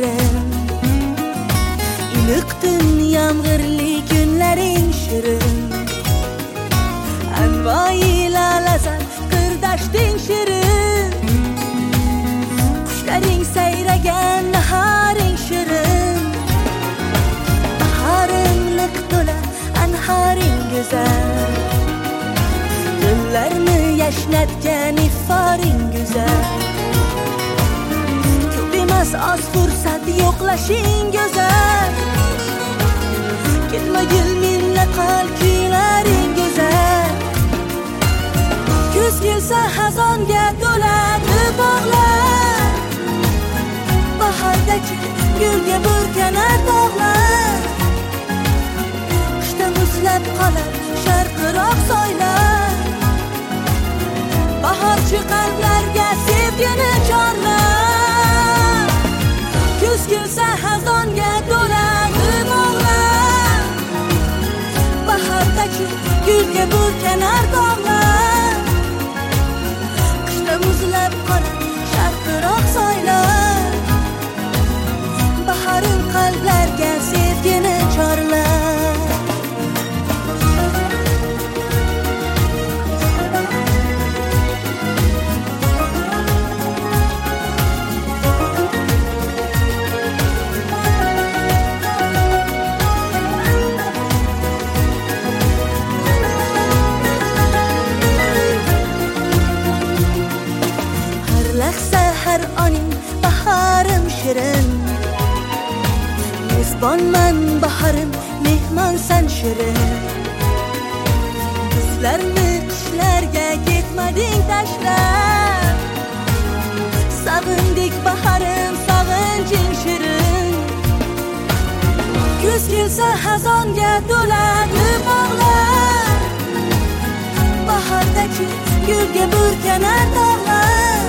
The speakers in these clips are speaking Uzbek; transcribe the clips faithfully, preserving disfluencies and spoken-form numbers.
shirin, iliq tun yomg'irli kunlaring shirin, anvoyi lalasan qirdashting shirin, qushlaring sayragan naharing shirin, bahoring liq to'la anhoring go'zal, dillarni yashnatgan iforing go'zal, ko'p emas oz fursat yo'qlashing go'zal, ketmagil minnat qil kuylaring go'zal, kuz kelsa xazonga to'ladi bog'lar, bahordagi gulga burkanar tog'lar, qishda muzlab qolar sharqiroq soylar, bahorchi qalblarga sevgini chorlar, kuz kelsa xazonga to'ladi bog'lar, bahordagi gulga burkanar tog'lar, qishda muzlab qolar sharqiroq soylar, bahorim qalblarga sevgini chorlar. Har oning bahorim shirin, mezbonman bahorim mehmonsan shirin, bizlarni qishlarga ketmading tashlab, sog'indik bahorim sog'inching shirin, kuz kelsa xazonga to'ladi bog'lar, bahordagi gulga burkanar tog'lar,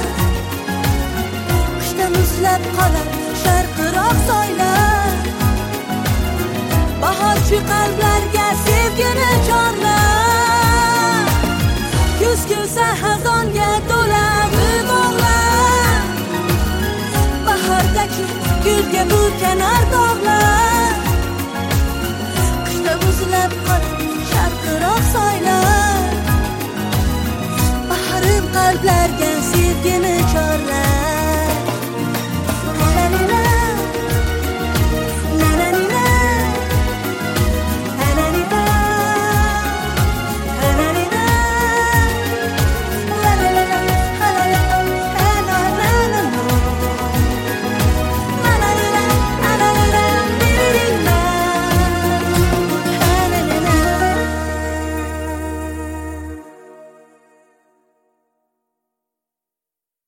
muzlab qolar sharqiroq soylar, bahorchi qalblarga sevgini chorlar, kuz kelsa xazonga to'ladi bog'lar, bahordagi gulga burkanar tog'lar, qishda muzlab qolar sharqiroq soylar, bahorim qalblarga